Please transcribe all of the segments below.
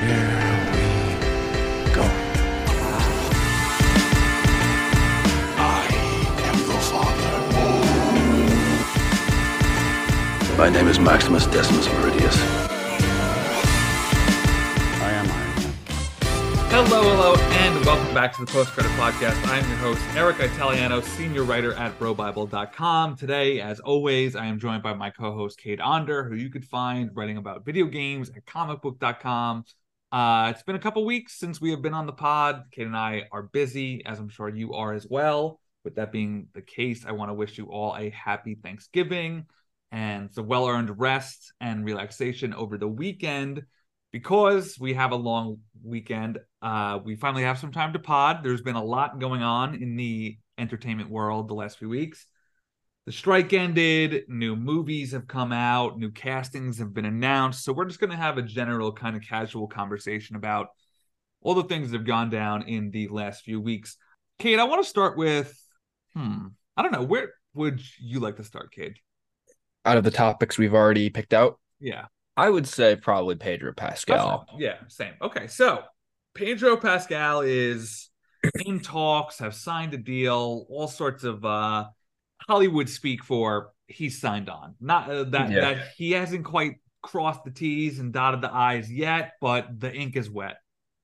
Go. I am the Father. My name is Maximus Decimus Meridius. I am Iron Man. Hello, and welcome back to the Post Credit Podcast. I am your host, Eric Italiano, senior writer at BroBible.com. Today, as always, I am joined by my co-host, Cade Onder, who you could find writing about video games at comicbook.com. It's been a couple weeks since we have been on the pod. Cade and I are busy, as I'm sure you are as well. With that being the case, I want to wish you all a happy Thanksgiving and some well-earned rest and relaxation over the weekend. Because we have a long weekend, we finally have some time to pod. There's been a lot going on in the entertainment world the last few weeks. The strike ended, new movies have come out, new castings have been announced. So we're just going to have a general kind of casual conversation about all the things that have gone down in the last few weeks. Cade, I want to start with, I don't know, where would you like to start, Cade? Out of the topics we've already picked out? Yeah. I would say probably Pedro Pascal. Yeah, same. Okay, so Pedro Pascal is in talks, have signed a deal, all sorts of Hollywood speak for he's signed on. Not that he hasn't quite crossed the T's and dotted the I's yet, but the ink is wet,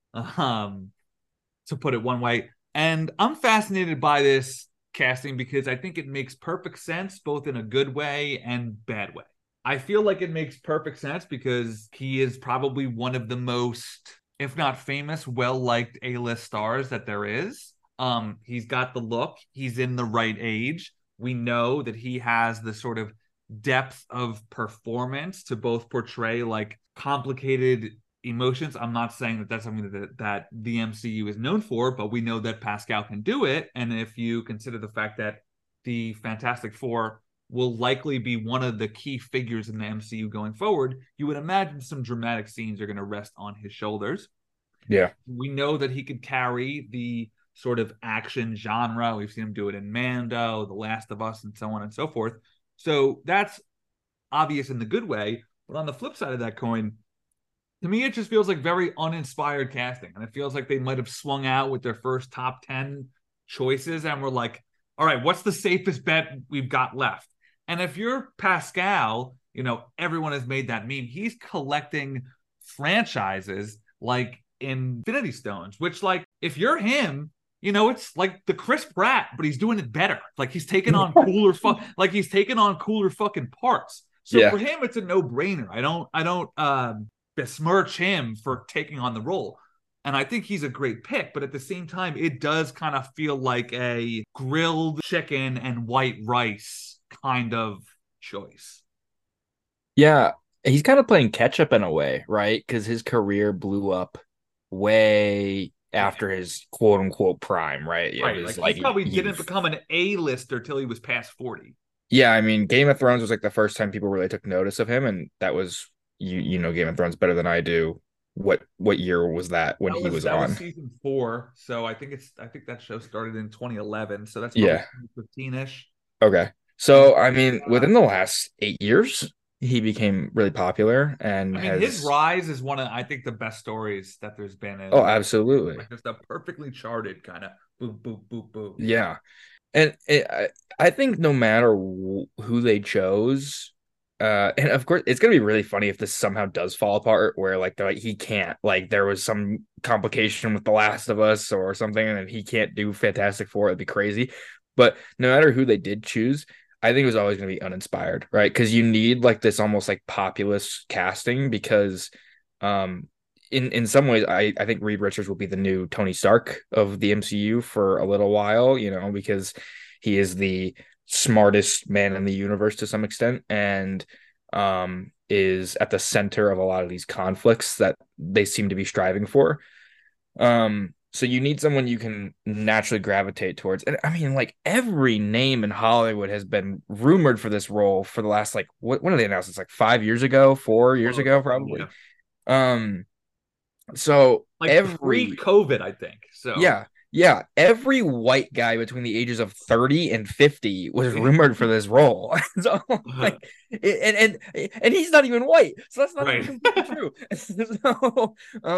to put it one way. And I'm fascinated by this casting because I think it makes perfect sense, both in a good way and bad way. I feel like it makes perfect sense because he is probably one of the most, if not famous, well-liked A-list stars that there is. He's got the look. He's in the right age. We know that he has the sort of depth of performance to both portray like complicated emotions. I'm not saying that that's something that the MCU is known for, but we know that Pascal can do it. And if you consider the fact that the Fantastic Four will likely be one of the key figures in the MCU going forward, you would imagine some dramatic scenes are going to rest on his shoulders. Yeah. We know that he could carry the sort of action genre. We've seen him do it in Mando, The Last of Us, and so on and so forth. So that's obvious in the good way. But on the flip side of that coin, to me, it just feels like very uninspired casting. And it feels like they might have swung out with their first top 10 choices and were like, all right, what's the safest bet we've got left? And if you're Pascal, you know, everyone has made that meme. He's collecting franchises like Infinity Stones, which, like, if you're him, you know, it's like the Chris Pratt, but he's doing it better. Like he's taking on cooler fucking parts. So for him, it's a no-brainer. I don't besmirch him for taking on the role. And I think he's a great pick, but at the same time, it does kind of feel like a grilled chicken and white rice kind of choice. Yeah, he's kind of playing catch up in a way, right? Because his career blew up way after his quote unquote prime, right? Right. Like he probably didn't become an A-lister till he was past 40. Yeah, I mean, Game of Thrones was like the first time people really took notice of him, and that was you know Game of Thrones better than I do. What year was that when he was on? That was season 4, so I think that show started in 2011, so that's probably 15-ish. Okay. So, I mean, within the last 8 years, he became really popular, and his rise is one of, I think, the best stories that there's been. Oh, absolutely. Like just a perfectly charted kind of boop, boop, boop, boop. Yeah. And I think no matter who they chose, and of course, it's going to be really funny if this somehow does fall apart, where like he can't, like there was some complication with The Last of Us or something, and he can't do Fantastic Four. It'd be crazy. But no matter who they did choose, I think it was always going to be uninspired, right? Because you need like this almost like populist casting because in some ways, I think Reed Richards will be the new Tony Stark of the MCU for a little while, you know, because he is the smartest man in the universe to some extent and is at the center of a lot of these conflicts that they seem to be striving for. So you need someone you can naturally gravitate towards. And I mean, like every name in Hollywood has been rumored for this role for the last, like, when did they announce? It's like 5 years ago, 4 years ago, probably. Yeah. So like pre-COVID, I think. So yeah. Yeah, every white guy between the ages of 30 and 50 was rumored for this role. So like and he's not even white. So that's not even Right. completely true. So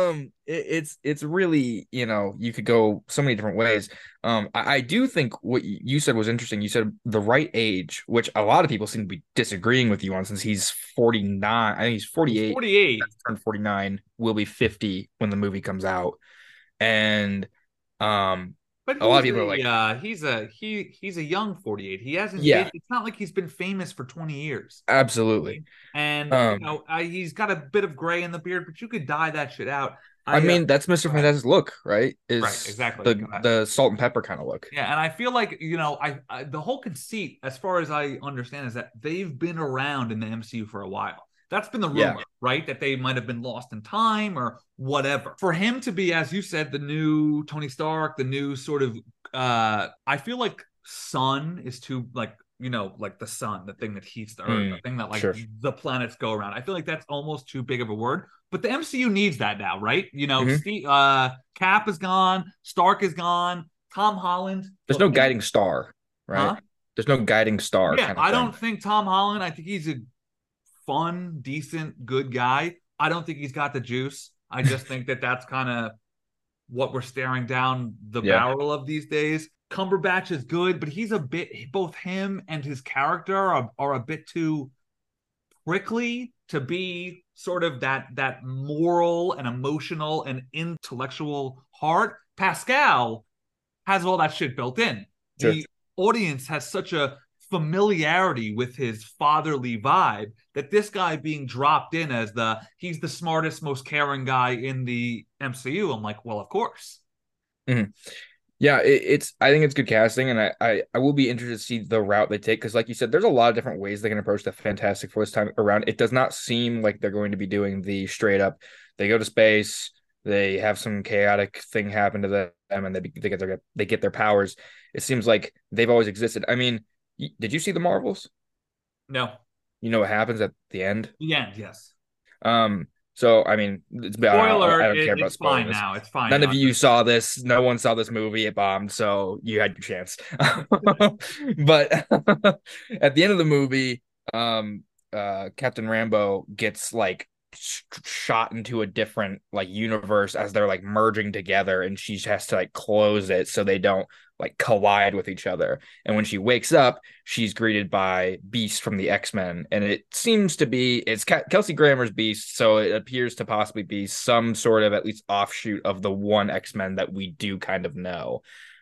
it's really, you could go so many different ways. I do think what you said was interesting. You said the right age, which a lot of people seem to be disagreeing with you on since he's 49. I think he's He's 48, 48. turned 49, will be 50 when the movie comes out. And um, But a lot of people are like, he's a young 48. He hasn't yeah, it's not like he's been famous for 20 years. absolutely. And Um, he's got a bit of gray in the beard, but you could dye that shit out. I I mean, that's Mr. Go ahead. Fantastic's look, right? Right, Is exactly. Go ahead. the salt and pepper kind of look. Yeah, and I feel like, I the whole conceit, as far as I understand, is that they've been around in the MCU for a while. That's been the Yeah. rumor, right? That they might have been lost in time or whatever. For him to be, as you said, the new Tony Stark, the new sort of I feel like sun is too, like, like the sun, the thing that heats the earth, the thing that, like, Sure. the planets go around. I feel like that's almost too big of a word. But the MCU needs that now, right? Mhm. Steve, Cap is gone, Stark is gone, Tom Holland. There's Look, no guiding star, right? huh? There's no guiding star Yeah, kind of I thing. don't think Tom Holland. I think he's a fun, decent, good guy. I don't think he's got the juice. I just think that that's kind of what we're staring down the Yeah. barrel of these days. Cumberbatch is good, but he's a bit, both him and his character are a bit too prickly to be sort of that moral and emotional and intellectual heart. Pascal has all that shit built in. Sure. The audience has such a familiarity with his fatherly vibe that this guy being dropped in as he's the smartest, most caring guy in the MCU. I'm like, well, of course. Mhm. Yeah, it's I think it's good casting, and I will be interested to see the route they take because, like you said, there's a lot of different ways they can approach the Fantastic Four this time around. It does not seem like they're going to be doing the straight up. They go to space, they have some chaotic thing happen to them, and they get their powers. It seems like they've always existed. I mean, did you see the Marvels? No. You know what happens at the end? The end, yes. So I mean, I Spoiler, don't care about it's fine spoilers. now. It's fine None now. of you saw this. No one saw this movie. It bombed, so you had your chance. But at the end of the movie, Captain Rambo gets like shot into a different like universe as they're like merging together, and she has to like close it so they don't like collide with each other. And when she wakes up, she's greeted by Beast from the X-Men, and it seems to be it's Kelsey Grammer's Beast, so it appears to possibly be some sort of at least offshoot of the one X-Men that we do kind of know.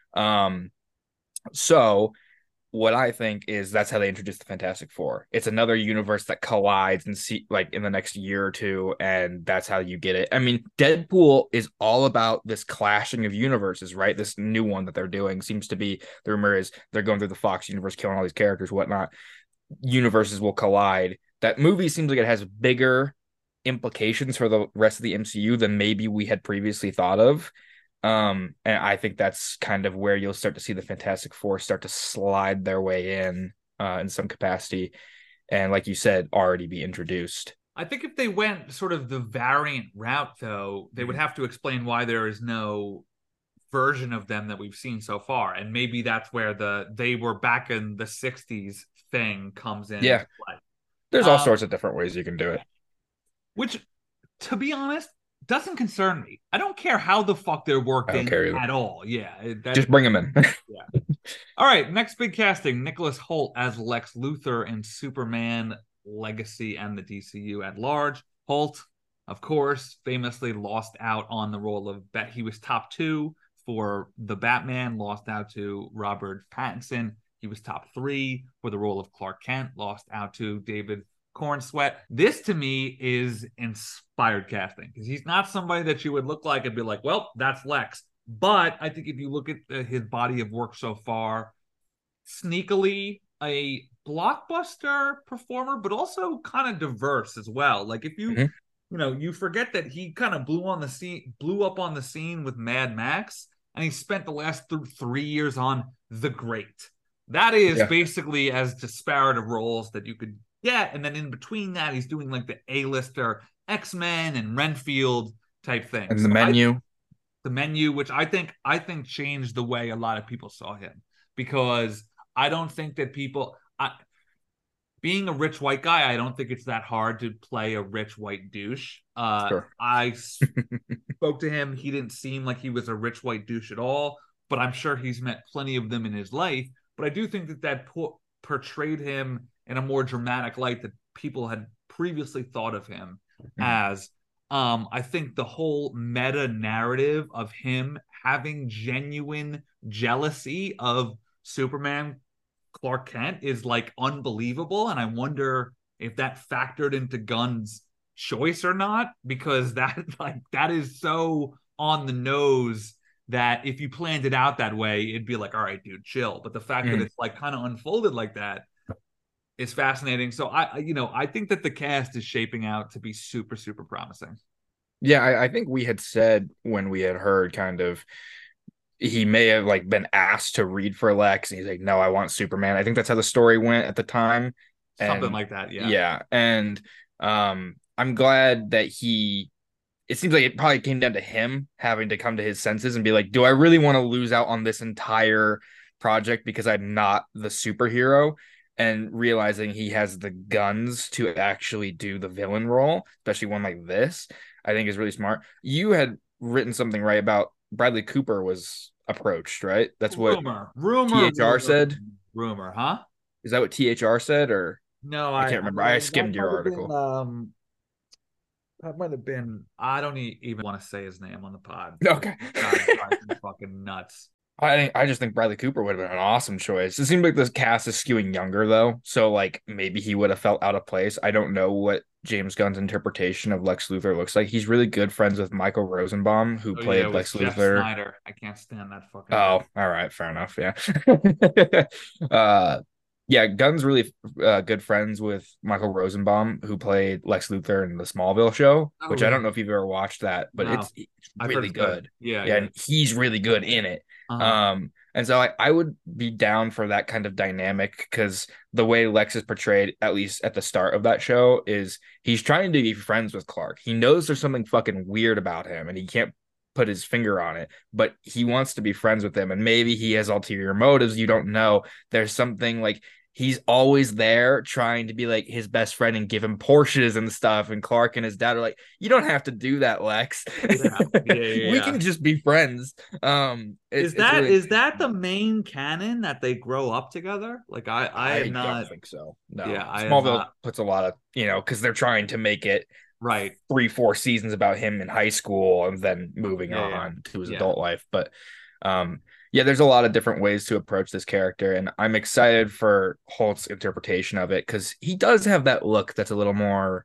So what I think is that's how they introduce the Fantastic Four. It's another universe that collides and see like in the next year or two, and that's how you get it. I mean, Deadpool is all about this clashing of universes, right? This new one that they're doing seems to be the rumor is they're going through the Fox universe, killing all these characters, whatnot. Universes will collide. That movie seems like it has bigger implications for the rest of the MCU than maybe we had previously thought of. And I think that's kind of where you'll start to see the Fantastic Four start to slide their way in some capacity, and like you said, already be introduced. I think if they went sort of the variant route, though, they would have to explain why there is no version of them that we've seen so far, and maybe that's where they were back in the '60s thing comes in. Yeah, there's all sorts of different ways you can do it. Which, to be honest, doesn't concern me. I don't care how the fuck they're worked in at all. Yeah, just bring them in. Yeah. All right, next big casting: Nicholas Hoult as Lex Luthor in Superman Legacy and the DCU at large. Hoult, of course, famously lost out on the role of he was top 2 for the Batman, lost out to Robert Pattinson. He was top 3 for the role of Clark Kent, lost out to David Cornsweet. This to me is inspired casting because he's not somebody that you would look like and be like, well, that's Lex. But I think if you look at his body of work so far, sneakily a blockbuster performer, but also kind of diverse as well. Like if you, you forget that he kind of blew up on the scene with Mad Max, and he spent the last 3 years on The Great. That is basically as disparate of roles that you could get. And then in between that, he's doing like the A-lister X-Men and Renfield type things. And the Menu. the menu, which I think changed the way a lot of people saw him, because I don't think that being a rich white guy, I don't think it's that hard to play a rich white douche. Sure. I spoke to him. He didn't seem like he was a rich white douche at all, but I'm sure he's met plenty of them in his life. But I do think that portrayed him in a more dramatic light that people had previously thought of him as. I think the whole meta narrative of him having genuine jealousy of Superman Clark Kent is like unbelievable, and I wonder if that factored into Gunn's choice or not, because that is so on the nose that if you planned it out that way, it'd be like, all right, dude, chill. But the fact that it's like kind of unfolded like that is fascinating. So I think that the cast is shaping out to be super, super promising. Yeah, I think we had said when we had heard kind of he may have like been asked to read for Lex, and he's like, no, I want Superman. I think that's how the story went at the time. Something like that, yeah. Yeah. And I'm glad that it seems like it probably came down to him having to come to his senses and be like, do I really want to lose out on this entire project because I'm not the superhero? And realizing he has the guns to actually do the villain role, especially one like this, I think is really smart. You had written something right about Bradley Cooper was approached, right? That's what THR said. Rumor, huh? Is that what THR said, or no? I can't remember. I skimmed your article. That might have been. I don't even want to say his name on the pod. Okay, God, fucking nuts. I just think Bradley Cooper would have been an awesome choice. It seemed like this cast is skewing younger though, so like maybe he would have felt out of place. I don't know what James Gunn's interpretation of Lex Luthor looks like. He's really good friends with Michael Rosenbaum, who played Lex Jeff Luthor. Snyder. I can't stand that fucking. Oh, all right, fair enough. Yeah. Yeah, Gunn's really good friends with Michael Rosenbaum, who played Lex Luthor in the Smallville show, which I don't know if you've ever watched that, but it's really good. Yeah, and he's really good in it. And so I would be down for that kind of dynamic, because the way Lex is portrayed, at least at the start of that show, is he's trying to be friends with Clark. He knows there's something fucking weird about him and he can't put his finger on it, but he wants to be friends with him. And maybe he has ulterior motives. You don't know. There's something like he's always there trying to be like his best friend and give him Porsches and stuff. And Clark and his dad are like, you don't have to do that, Lex. We can just be friends. Is that the main canon that they grow up together? Like I don't think so. No. Yeah, Smallville puts a lot of, because they're trying to make it right 3-4 seasons about him in high school and then moving on to his adult life. But yeah, there's a lot of different ways to approach this character, and I'm excited for Holt's interpretation of it, because he does have that look that's a little more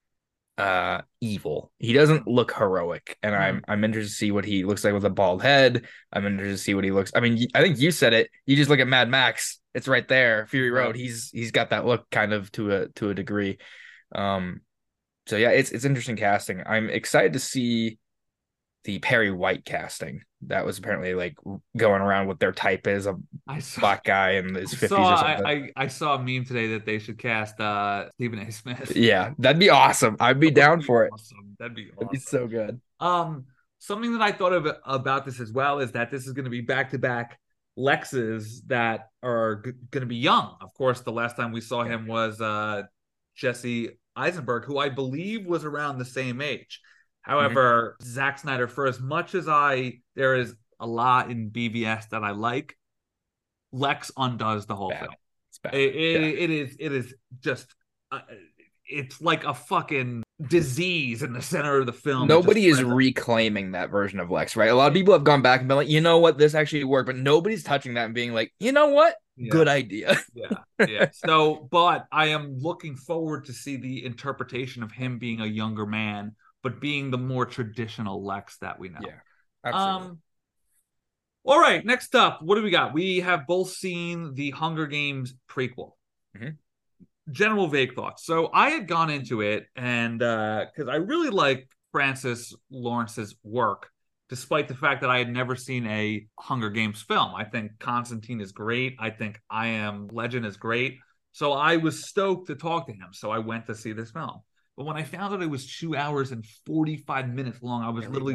evil. He doesn't look heroic, and I'm interested to see what he looks like with a bald head. I'm interested to see what he looks. I mean, I think you said it. You just look at Mad Max. It's right there, Fury Road. He's got that look kind of to a degree. So yeah, it's interesting casting. I'm excited to see the Perry White casting. That was apparently like going around what their type is, a black guy in his 50s or something. I saw a meme today that they should cast Stephen A. Smith. Yeah, that'd be awesome. I'd be down for it. Awesome. That'd be so good. Something that I thought about this as well is that this is going to be back-to-back Lexes that are going to be young. Of course, the last time we saw him was Jesse Eisenberg, who I believe was around the same age. However, Zack Snyder, for as much as there is a lot in BVS that I like, Lex undoes the whole thing. It's bad. It is just it's like a fucking disease in the center of the film. Nobody is reclaiming that version of Lex, right? A lot of people have gone back and been like, you know what, this actually worked, but nobody's touching that and being like, you know what, good idea. Yeah. So, but I am looking forward to see the interpretation of him being a younger man, but being the more traditional Lex that we know. Yeah, absolutely. All right, next up, what do we got? We have both seen the Hunger Games prequel. General vague thoughts. So I had gone into it, and because I really like Francis Lawrence's work, despite the fact that I had never seen a Hunger Games film. I think Constantine is great. I think I Am Legend is great. So I was stoked to talk to him. So I went to see this film. But when I found out it was 2 hours and 45 minutes long, I was literally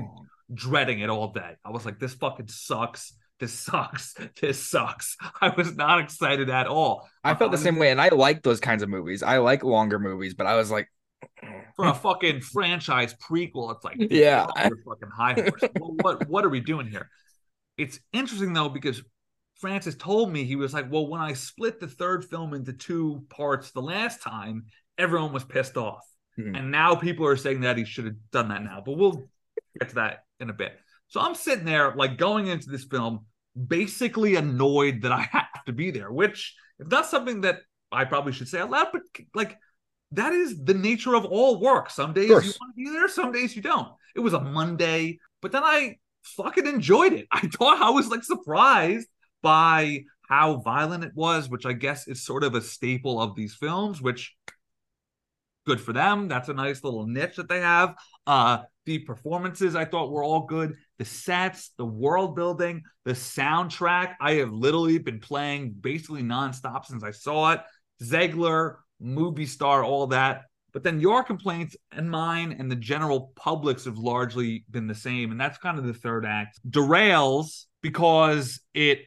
dreading it all day. I was like, this fucking sucks. This sucks. This sucks. I was not excited at all. I felt the same way, and I like those kinds of movies. I like longer movies, but I was like, for a fucking franchise prequel, it's like, yeah, you're fucking high horse. Well, what are we doing here? It's interesting though, because Francis told me, he was like, well, when I split the third film into 2 parts the last time, everyone was pissed off. And now people are saying that he should have done that now. But we'll get to that in a bit. So I'm sitting there, like, going into this film, basically annoyed that I have to be there, which is not something that I probably should say out loud, but like, that is the nature of all work. Some days you want to be there, some days you don't. It was a Monday, but then I fucking enjoyed it. I was like surprised by how violent it was, which I guess is sort of a staple of these films, which good for them. That's a nice little niche that they have. The performances I thought were all good. The sets, the world building, the soundtrack. I have literally been playing basically nonstop since I saw it. Zegler, movie star, all that. But then your complaints and mine and the general public's have largely been the same. And that's kind of the third act. Derails because it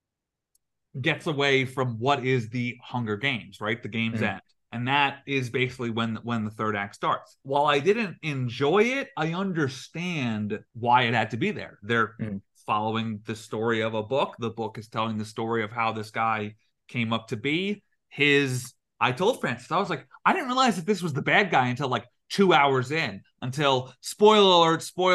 gets away from what is the Hunger Games, right? The game's end. And that is basically when the third act starts. While I didn't enjoy it, I understand why it had to be there. They're following the story of a book. The book is telling the story of how this guy came up to be. I told Francis, I was like, I didn't realize that this was the bad guy until like 2 hours in, until spoiler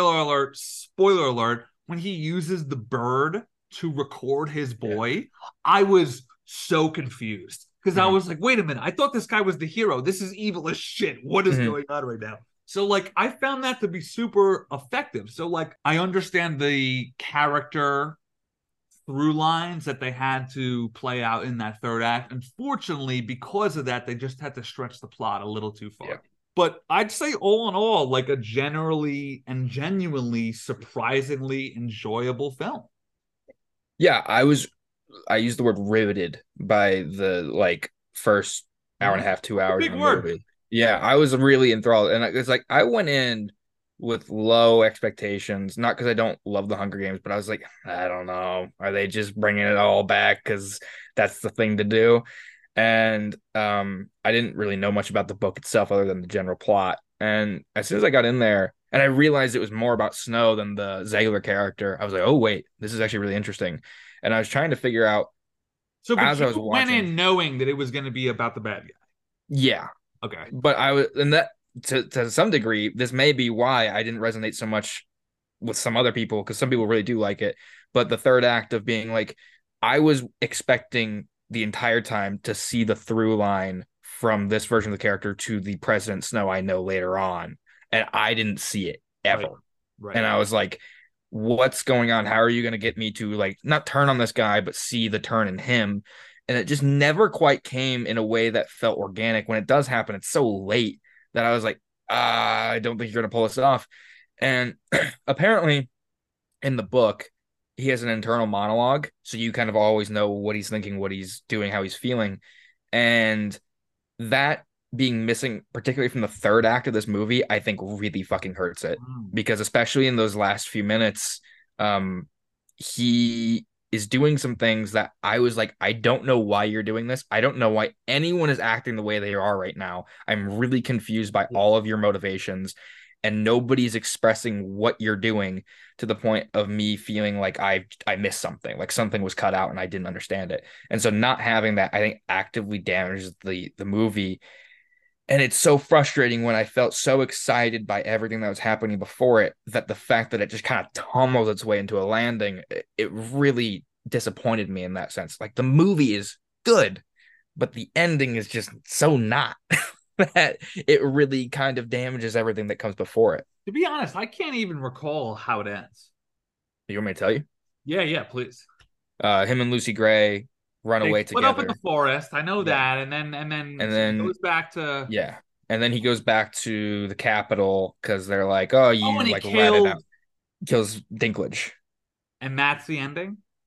alert, when he uses the bird to record his boy. Yeah. I was so confused. Because I was like, wait a minute, I thought this guy was the hero. This is evil as shit. What is going on right now? So, like, I found that to be super effective. So, like, I understand the character through lines that they had to play out in that third act. Unfortunately, because of that, they just had to stretch the plot a little too far. Yeah. But I'd say all in all, like, a generally and genuinely surprisingly enjoyable film. Yeah, I used the word riveted by the like first hour and a half, 2 hours of the movie. Yeah, I was really enthralled. And it's like I went in with low expectations, not because I don't love the Hunger Games, but I was like, I don't know. Are they just bringing it all back because that's the thing to do? And I didn't really know much about the book itself other than the general plot. And as soon as I got in there and I realized it was more about Snow than the Zegler character, I was like, oh, wait, this is actually really interesting. And I was trying to figure out. So, but you went in knowing that it was going to be about the bad guy. Yeah. Okay. But I was, and that to some degree, this may be why I didn't resonate so much with some other people, because some people really do like it. But the third act of being like, I was expecting the entire time to see the through line from this version of the character to the President Snow I know later on. And I didn't see it ever. Right. And I was like, what's going on? How are you going to get me to like not turn on this guy, but see the turn in him? And it just never quite came in a way that felt organic. When it does happen, it's so late that I was like, I don't think you're going to pull this off. And apparently in the book, he has an internal monologue. So you kind of always know what he's thinking, what he's doing, how he's feeling. And that being missing, particularly from the third act of this movie, I think really fucking hurts it. Because especially in those last few minutes, he is doing some things that I was like, I don't know why you're doing this. I don't know why anyone is acting the way they are right now. I'm really confused by all of your motivations, and nobody's expressing what you're doing, to the point of me feeling like I missed something, like something was cut out and I didn't understand it. And so not having that, I think, actively damages the movie. And it's so frustrating when I felt so excited by everything that was happening before it, that the fact that it just kind of tumbles its way into a landing, it really disappointed me in that sense. Like, the movie is good, but the ending is just so not that it really kind of damages everything that comes before it. To be honest, I can't even recall how it ends. You want me to tell you? Yeah, please. Him and Lucy Gray run away together. Split up in the forest. I know that. And then he goes back to... Yeah. And then he goes back to the Capitol because they're like, oh, you like let it out. Kills Dinklage. And that's the ending?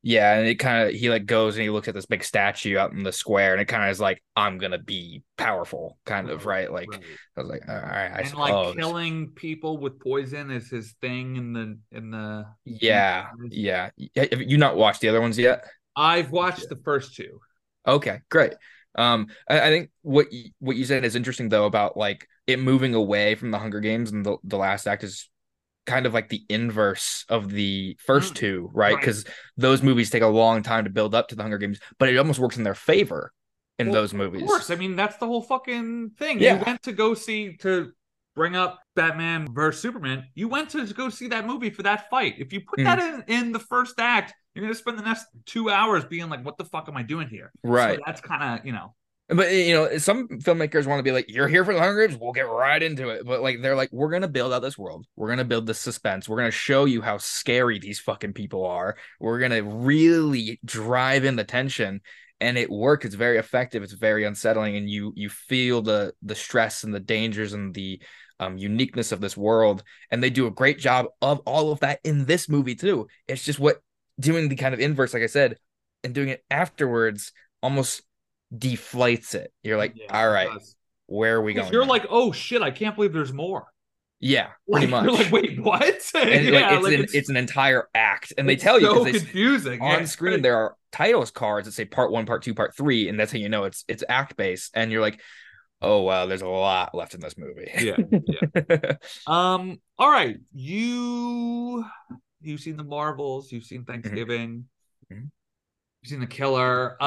Yeah, and it kind of he like goes and he looks at this big statue out in the square, and it kind of is like, I'm gonna be powerful, kind of, right? Like Right. I was like, all right, I And like suppose. killing people with poison is his thing in the Yeah, series. yeah. Have you not watched the other ones yet? I've Yeah. watched the first two. Okay, great. I think what you said is interesting though about like it moving away from the Hunger Games and the last act is kind of like the inverse of the first Mm, two, right? right. Because those movies take a long time to build up to the Hunger Games, but it almost works in their favor in Well, those of movies. course. I mean, that's the whole fucking thing. You Yeah. went to go see to bring up Batman versus Superman. You went to go see that movie for that fight. If you put that Mhm. in the first act, you're gonna spend the next 2 hours being like, "What the fuck am I doing here?" So Right. that's kind of But some filmmakers want to be like, "You're here for the Hunger Games, we'll get right into it." But like, they're like, "We're gonna build out this world. We're gonna build this suspense. We're gonna show you how scary these fucking people are. We're gonna really drive in the tension." And it works. It's very effective. It's very unsettling, and you feel the stress and the dangers and the uniqueness of this world. And they do a great job of all of that in this movie too. It's just what doing the kind of inverse, like I said, and doing it afterwards almost deflates it. You're like, yeah, all it right, does. where are we Because going you're now? like, "Oh shit, I can't believe there's more." Yeah, pretty Like you're like, much. "Wait, what?" And like Yeah, like it's an entire act, and they it's tell you because so they confusing. on Yeah. screen there are titles cards that say part one, part two, part three, and that's how you know it's act based. And you're like, oh wow, there's a lot left in this movie. Yeah, yeah. All right. You've seen the Marvels, you've seen Mhm, Thanksgiving, mhm. you've seen The Killer.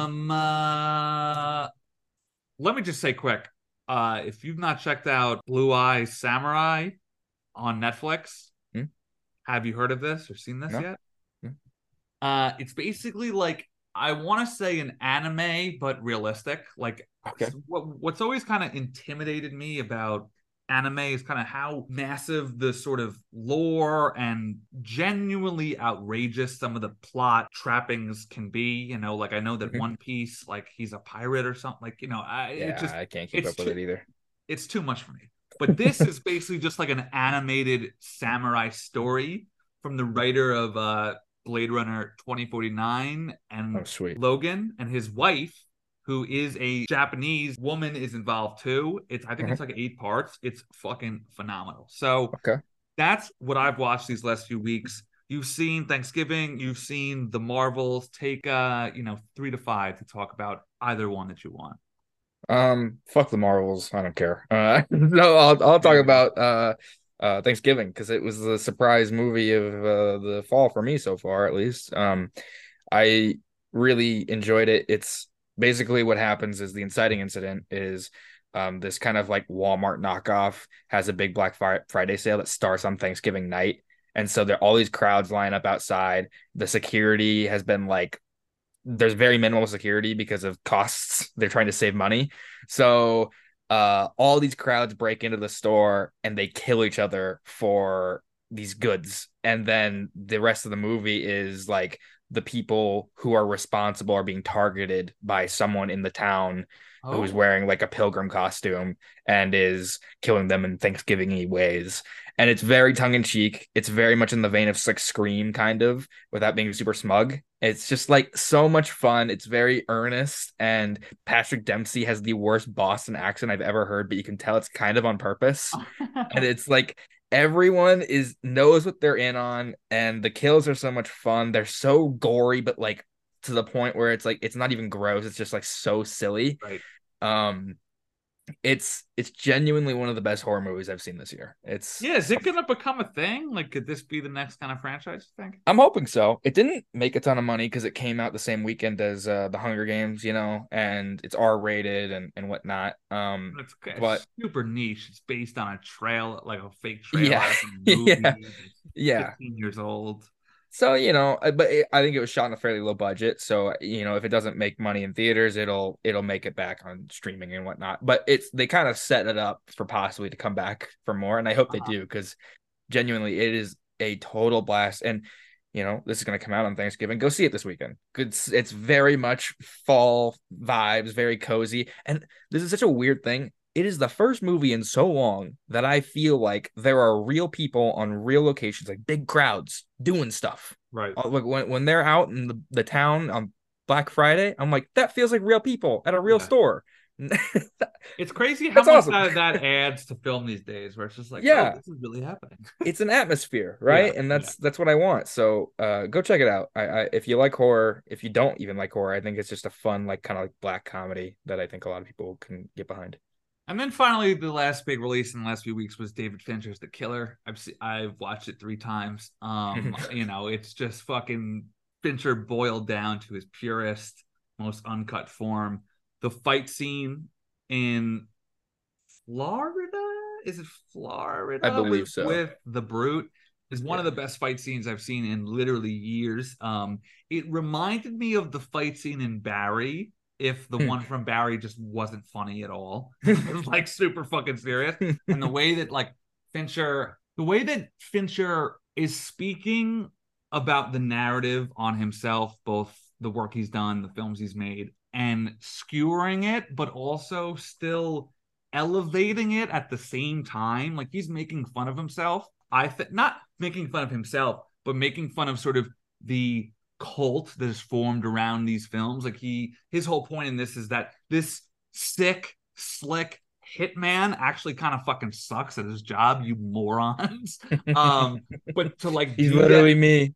Let me just say quick. If you've not checked out Blue Eye Samurai on Netflix, Mhm. have you heard of this or seen this No. yet? Mhm. It's basically like I want to say an anime, but realistic. Like Okay. what's always kind of intimidated me about anime is kind of how massive the sort of lore and genuinely outrageous some of the plot trappings can be. Like I know that Mhm. One Piece, like he's a pirate or something. Like Yeah, I can't keep it's up with too it either. it's too much for me. But this is basically just like an animated samurai story from the writer of Blade Runner 2049 Oh, and sweet. Logan and his wife, who is a Japanese woman, is involved too. I think Mhm. it's like 8 parts. It's fucking phenomenal. So Okay. that's what I've watched these last few weeks. You've seen Thanksgiving, you've seen the Marvels. Take 3 to 5 to talk about either one that you want. Fuck the Marvels. I don't care. No, I'll talk about Thanksgiving because it was the surprise movie of the fall for me so far, at least. I really enjoyed it. It's basically what happens is the inciting incident is this kind of like Walmart knockoff has a big Friday sale that starts on Thanksgiving night. And so there all these crowds line up outside. The security has been like there's very minimal security because of costs. They're trying to save money. So all these crowds break into the store and they kill each other for these goods. And then the rest of the movie is like the people who are responsible are being targeted by someone in the town who's Oh, wearing like a pilgrim costume and is killing them in Thanksgiving ways. And it's very tongue in cheek. It's very much in the vein of like Scream, kind of, without being super smug. It's just like so much fun. It's very earnest, and Patrick Dempsey has the worst Boston accent I've ever heard, but you can tell it's kind of on purpose. And it's like everyone is knows what they're in on, and the kills are so much fun. They're so gory, but like to the point where it's like it's not even gross. It's just like so silly. right. Um, it's genuinely one of the best horror movies I've seen this year. Yeah, is it gonna become a thing? Like, could this be the next kind of franchise, you think? I'm hoping so. It didn't make a ton of money because it came out the same weekend as the Hunger Games, and it's R rated and whatnot. But It's super niche. It's based on a trail, like a fake yeah, trailer from a yeah, movie that's yeah. 15 years old. So I think it was shot on a fairly low budget. So if it doesn't make money in theaters, it'll make it back on streaming and whatnot. But they kind of set it up for possibly to come back for more, and I hope they Uh-huh. do because genuinely it is a total blast. And this is going to come out on Thanksgiving. Go see it this weekend. Good. It's very much fall vibes, very cozy. And this is such a weird thing. it is the first movie in so long that I feel like there are real people on real locations, like big crowds doing stuff. Right. Like when they're out in the town on Black Friday, I'm like, that feels like real people at a real Yeah. store. It's crazy how That's much awesome. that adds to film these days, where it's just like, oh, Yeah, this is really happening. it's an atmosphere, Yeah, right? And yeah. that's what I want. So go check it out. I if you like horror, if you don't even like horror, I think it's just a fun, like kind of like black comedy that I think a lot of people can get behind. And then finally, the last big release in the last few weeks was David Fincher's The Killer. I've watched it 3 times. It's just fucking Fincher boiled down to his purest, most uncut form. The fight scene in Florida, is it I Florida believe so. with the Brute is one of Yeah. the best fight scenes I've seen in literally years. It reminded me of the fight scene in Barry, if the one from Barry just wasn't funny at all. It was like super fucking serious. And the way that Fincher is speaking about the narrative on himself, both the work he's done, the films he's made, and skewering it, but also still elevating it at the same time. Like he's making fun of himself. I think not making fun of himself, but making fun of sort of the cult that is formed around these films. Like his whole point in this is that this sick, slick hitman actually kind of fucking sucks at his job, you morons. But to like He's do that, literally me.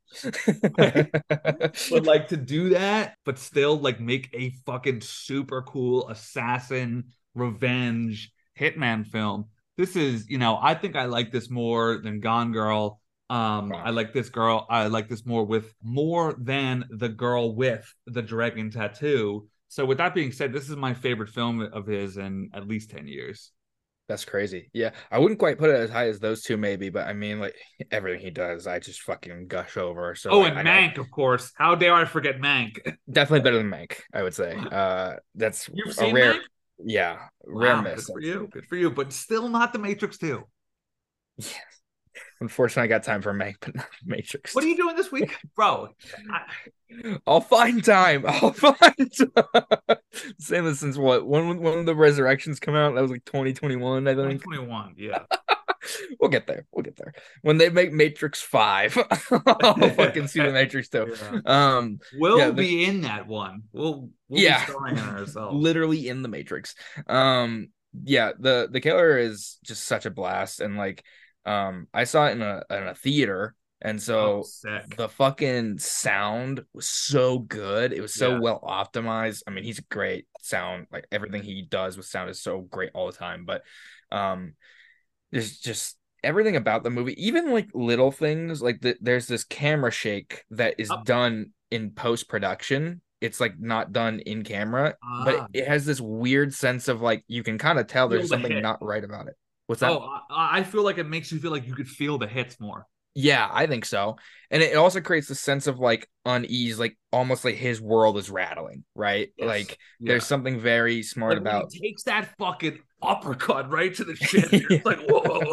but like to do that, but still like make a fucking super cool assassin revenge hitman film. This is, I think I like this more than Gone Girl. Wow. I like this more than the girl with the dragon tattoo. So with that being said, this is my favorite film of his in at least 10 years. That's crazy. Yeah. I wouldn't quite put it as high as those two, maybe, but I mean, like everything he does, I just fucking gush over. So Oh, I, and I Mank, of course. How dare I forget Mank? definitely better than Mank, I would say. That's You've a seen rare, Mank? yeah, rare Wow, good miss. for you. Good for you. But still not The Matrix 2. Yeah. Unfortunately, I got time for Mank, but not Matrix. What are you doing this week? Bro, I'll find time. I'll find time. Same as since what? When the Resurrections come out, that was like 2021, I think. 2021. Yeah. We'll get there. We'll get there. When they make Matrix 5, I'll fucking see the Matrix 2. Yeah. We'll Yeah, be in that one. We'll be yeah, starring in ourselves. literally in the Matrix. Yeah, the Killer is just such a blast, and like, I saw it in a theater, and Oh, so sick. the fucking sound was so good. It was so Yeah. well optimized. I mean, he's a great sound. Like everything he does with sound is so great all the time. But um, there's just everything about the movie, even like little things like there's this camera shake that is Oh, done in post production. It's like not done in camera, but ah, it has this weird sense of like you can kind of tell feel there's the something hit. not right about it. What's that? Oh, I feel like it makes you feel like you could feel the hits more. Yeah, I think so. And it also creates a sense of like unease, like almost like his world is rattling, right? Yes. Like there's Yeah. something very smart Like when about he takes that fucking uppercut right to the chin, you're just like,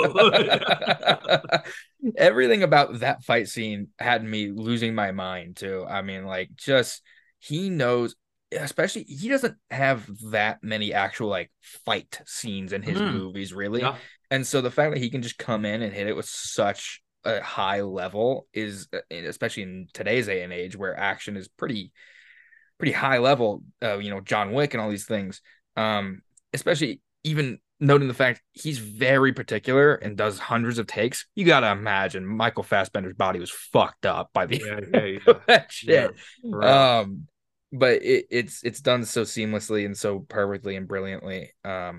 whoa. everything about that fight scene had me losing my mind too. I mean, like just he knows, especially he doesn't have that many actual like fight scenes in his Mm, movies, really. yeah. And so the fact that he can just come in and hit it with such a high level is, especially in today's day and age where action is pretty high level, John Wick and all these things. Especially even noting the fact he's very particular and does hundreds of takes. You gotta imagine Michael Fassbender's body was fucked up by the Yeah, end yeah, of yeah. that Yeah. shit. For real. But it's done so seamlessly and so perfectly and brilliantly.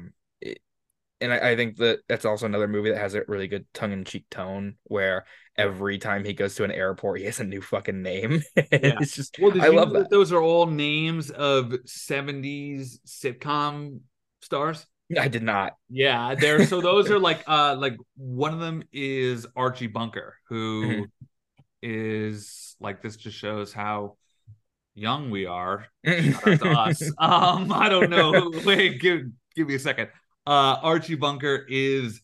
And I think that's also another movie that has a really good tongue-in-cheek tone where Yeah. every time he goes to an airport, he has a new fucking name. Yeah. It's just, Well, did I you love know that. that those are all names of 70s sitcom stars? I did not. Yeah, they're so those are like one of them is Archie Bunker, who is like this just shows how young we are. Shout out to us. I don't know. Wait, give me a second. Archie Bunker is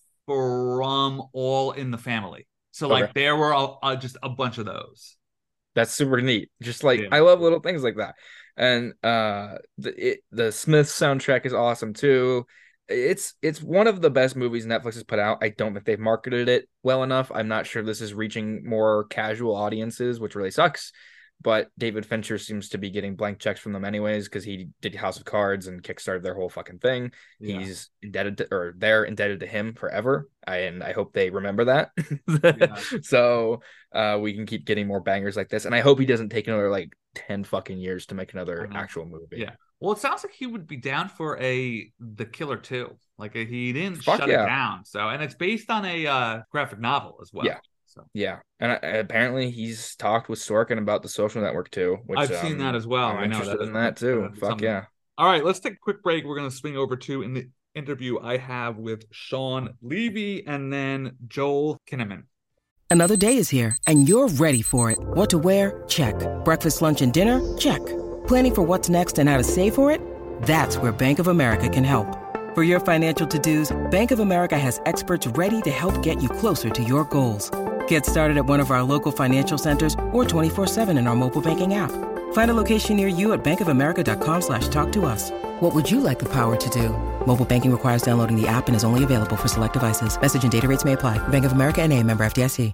from All in the Family. So Okay. like there were just a bunch of those. That's super neat. Just like Yeah. I love little things like that. And the Smith soundtrack is awesome too. It's one of the best movies Netflix has put out. I don't think they've marketed it well enough. I'm not sure this is reaching more casual audiences, which really sucks. But David Fincher seems to be getting blank checks from them anyways, because he did House of Cards and kickstarted their whole fucking thing. Yeah. He's indebted to, or they're indebted to him forever. And I hope they remember that. Yeah. So we can keep getting more bangers like this. And I hope he doesn't take another like 10 fucking years to make another actual movie. Yeah. Well, it sounds like he would be down for The Killer 2. Like he didn't Fuck shut yeah. it down. So, and it's based on a graphic novel as well. Yeah. So Yeah, and apparently he's talked with Sorkin about The Social Network too. Which I've seen that as well. I'm I know interested in that too. Fuck something. yeah! All right, let's take a quick break. We're going to swing over to in the interview I have with Sean Levy and then Joel Kinnaman. Another day is here, and you're ready for it. What to wear? Check. Breakfast, lunch, and dinner? Check. Planning for what's next and how to save for it? That's where Bank of America can help. For your financial to-dos, Bank of America has experts ready to help get you closer to your goals. Get started at one of our local financial centers or 24/7 in our mobile banking app. Find a location near you at bankofamerica.com/talktous. What would you like the power to do? Mobile banking requires downloading the app and is only available for select devices. Message and data rates may apply. Bank of America N.A., member FDIC.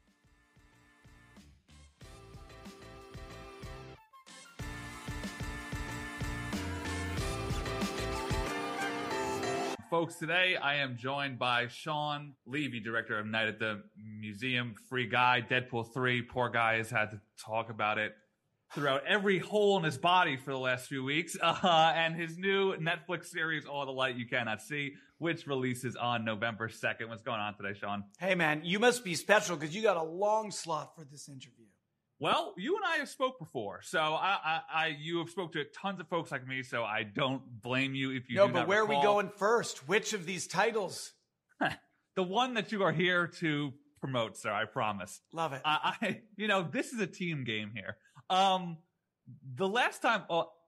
Folks, today I am joined by Sean Levy, director of Night at the Museum, Free Guy, Deadpool 3. Poor guy has had to talk about it throughout every hole in his body for the last few weeks. And his new Netflix series, All the Light You Cannot See, which releases on November 2nd. What's going on today, Sean? Hey, man, you must be special because you got a long slot for this interview. Well, you and I have spoke before, so you have spoke to tons of folks like me, so I don't blame you if you do not but where recall. are we going first? Which of these titles? The one that you are here to promote, sir, I promise. Love it. This is a team game here. The last time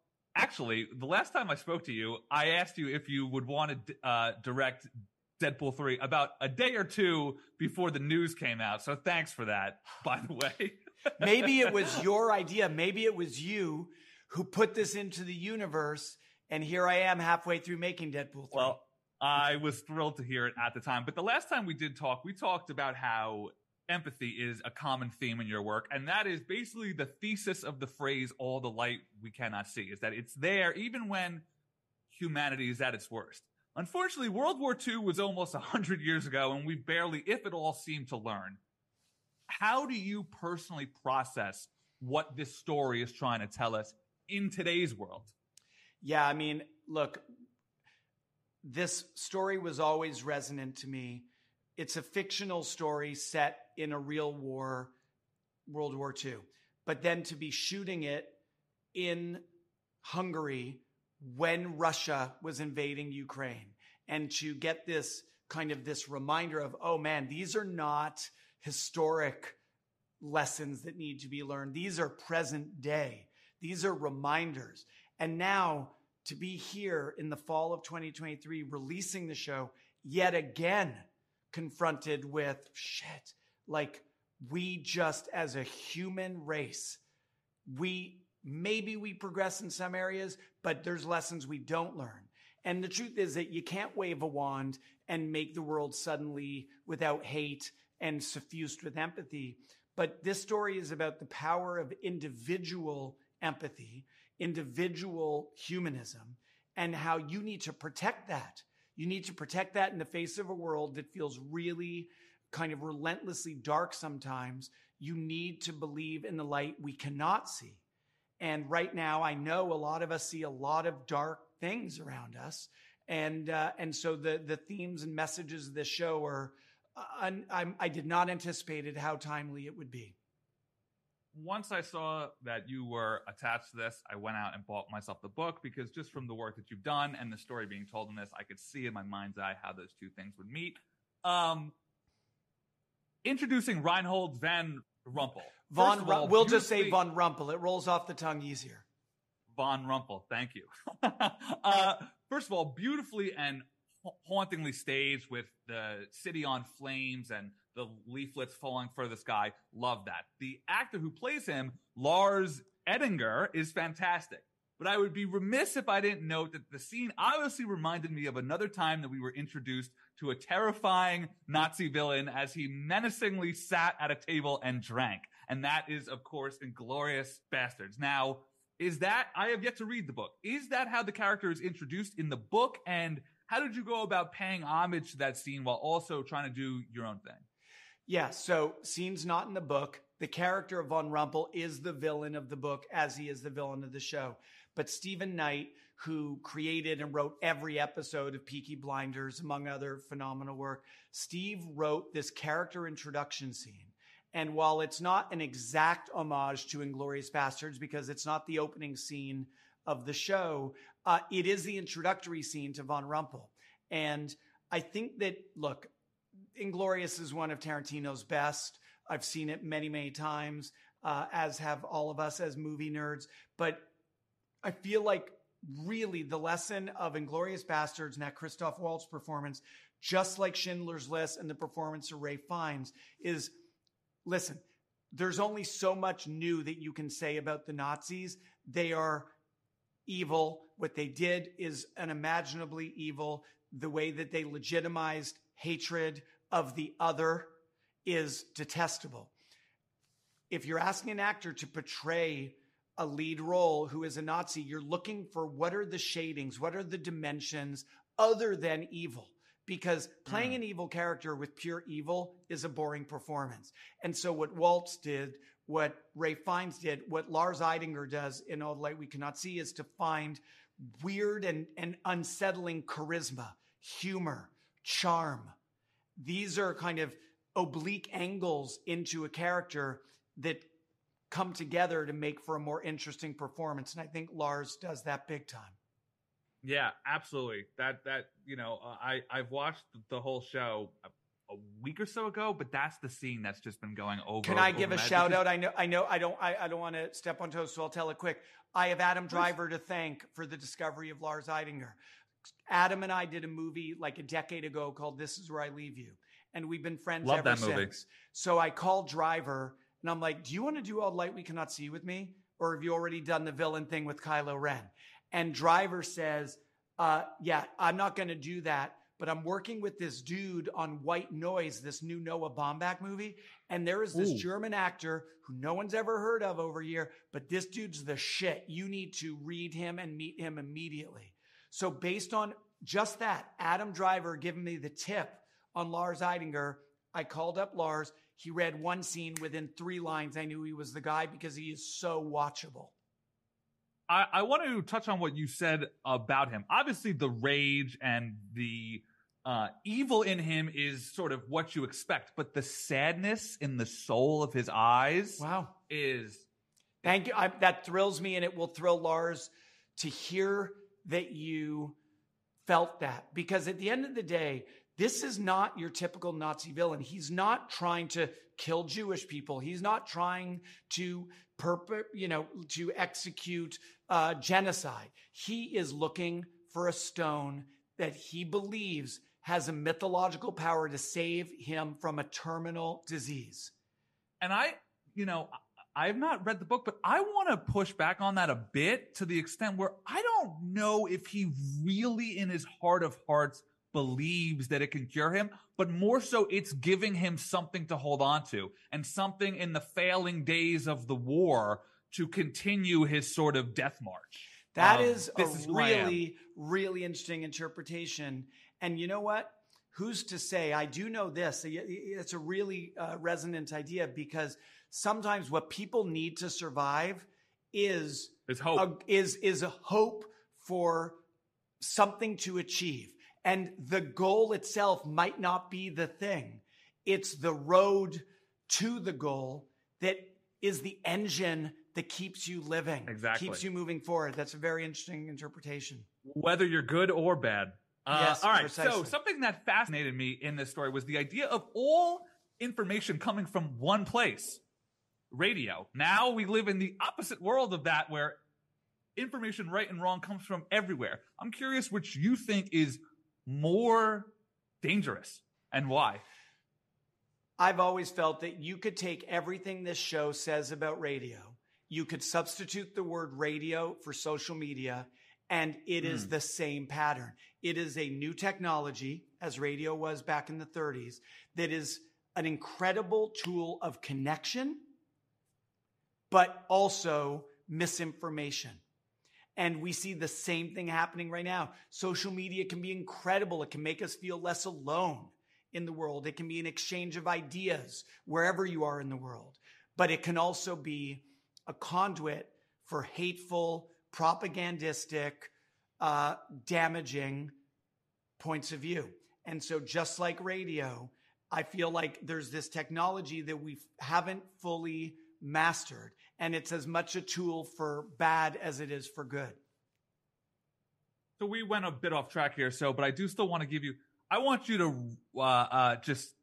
I spoke to you, I asked you if you would want to direct Deadpool 3 about a day or two before the news came out. So thanks for that, by the way. Maybe it was your idea. Maybe it was you who put this into the universe. And here I am halfway through making Deadpool 3. Well, I was thrilled to hear it at the time. But the last time we did talk, we talked about how empathy is a common theme in your work. And that is basically the thesis of the phrase, all the light we cannot see, is that it's there even when humanity is at its worst. Unfortunately, World War II was almost 100 years ago, and we barely, if at all, seem to learn. How do you personally process what this story is trying to tell us in today's world? Yeah, I mean, look, this story was always resonant to me. It's a fictional story set in a real war, World War II. But then to be shooting it in Hungary when Russia was invading Ukraine, and to get this kind of this reminder of, oh man, these are not historic lessons that need to be learned. These are present day. These are reminders. And now to be here in the fall of 2023, releasing the show yet again, confronted with shit, like we just as a human race, maybe we progress in some areas, but there's lessons we don't learn. And the truth is that you can't wave a wand and make the world suddenly without hate and suffused with empathy. But this story is about the power of individual empathy, individual humanism, and how you need to protect that. You need to protect that in the face of a world that feels really kind of relentlessly dark sometimes. You need to believe in the light we cannot see. And right now, I know a lot of us see a lot of dark things around us. And so the themes and messages of this show are, I did not anticipate how timely it would be. Once I saw that you were attached to this, I went out and bought myself the book, because just from the work that you've done and the story being told in this, I could see in my mind's eye how those two things would meet. Introducing Reinhold van Rumpel. We'll just say Von Rumpel. It rolls off the tongue easier. Von Rumpel, thank you. First of all, beautifully and hauntingly staged with the city on flames and the leaflets falling for the sky. Love that. The actor who plays him, Lars Ettinger, is fantastic. but I would be remiss if I didn't note that the scene obviously reminded me of another time that we were introduced to a terrifying Nazi villain as he menacingly sat at a table and drank. And that is, of course, Inglourious Basterds. Now, I have yet to read the book. Is that how the character is introduced in the book? And how did you go about paying homage to that scene while also trying to do your own thing? Yeah, so scene's not in the book. The character of Von Rumpel is the villain of the book as he is the villain of the show. But Stephen Knight, who created and wrote every episode of Peaky Blinders, among other phenomenal work, Steve wrote this character introduction scene. And while it's not an exact homage to Inglourious Basterds, because it's not the opening scene of the show, it is the introductory scene to Von Rumpel. And I think that, look, Inglourious is one of Tarantino's best. I've seen it many, many times, as have all of us as movie nerds. But I feel like really the lesson of Inglourious Basterds and that Christoph Waltz performance, just like Schindler's List and the performance of Ralph Fiennes, is, listen, there's only so much new that you can say about the Nazis. They are evil. What they did is unimaginably evil. The way that they legitimized hatred of the other is detestable. If you're asking an actor to portray a lead role who is a Nazi, you're looking for what are the shadings, what are the dimensions other than evil? Because playing an evil character with pure evil is a boring performance. And so what Waltz did, what Ralph Fiennes did, what Lars Eidinger does in All the Light We Cannot See is to find weird and unsettling charisma, humor, charm. These are kind of oblique angles into a character that come together to make for a more interesting performance. And I think Lars does that big time. Yeah, absolutely. I've watched the whole show a week or so ago, but that's the scene that's just been going over. Can I give a shout out? I don't want to step on toes, so I'll tell it quick. I have Adam Driver to thank for the discovery of Lars Eidinger. Adam and I did a movie like a decade ago called This Is Where I Leave You. And we've been friends ever since. So I called Driver and I'm like, do you want to do All the Light We Cannot See with me? Or have you already done the villain thing with Kylo Ren? And Driver says, yeah, I'm not going to do that, but I'm working with this dude on White Noise, this new Noah Baumbach movie. And there is this German actor who no one's ever heard of over here, but this dude's the shit. You need to read him and meet him immediately. So based on just that, Adam Driver giving me the tip on Lars Eidinger, I called up Lars. He read one scene. Within 3 lines, I knew he was the guy because he is so watchable. I want to touch on what you said about him. Obviously, the rage and the evil in him is sort of what you expect, but the sadness in the soul of his eyes is... Thank you. That thrills me, and it will thrill Lars to hear that you felt that. Because at the end of the day, this is not your typical Nazi villain. He's not trying to kill Jewish people. He's not trying to execute genocide. He is looking for a stone that he believes has a mythological power to save him from a terminal disease. And I've not read the book, but I want to push back on that a bit to the extent where I don't know if he really in his heart of hearts believes that it can cure him, but more so it's giving him something to hold on to and something in the failing days of the war to continue his sort of death march. That is a really, really interesting interpretation. And you know what? Who's to say? I do know this. It's a really resonant idea because sometimes what people need to survive is hope. Is a hope for something to achieve. And the goal itself might not be the thing. It's the road to the goal that is the engine that keeps you living, keeps you moving forward. That's a very interesting interpretation. Whether you're good or bad. Yes, all right. Precisely. So something that fascinated me in this story was the idea of all information coming from one place, radio. Now we live in the opposite world of that, where information right and wrong comes from everywhere. I'm curious which you think is more dangerous and why. I've always felt that you could take everything this show says about radio. You could substitute the word radio for social media, and it is the same pattern. It is a new technology, as radio was back in the 30s, that is an incredible tool of connection, but also misinformation. And we see the same thing happening right now. Social media can be incredible. It can make us feel less alone in the world. It can be an exchange of ideas wherever you are in the world. But it can also be a conduit for hateful, propagandistic, damaging points of view. And so just like radio, I feel like there's this technology that we haven't fully mastered, and it's as much a tool for bad as it is for good. So we went a bit off track here, but I do still want to give you, I want you to just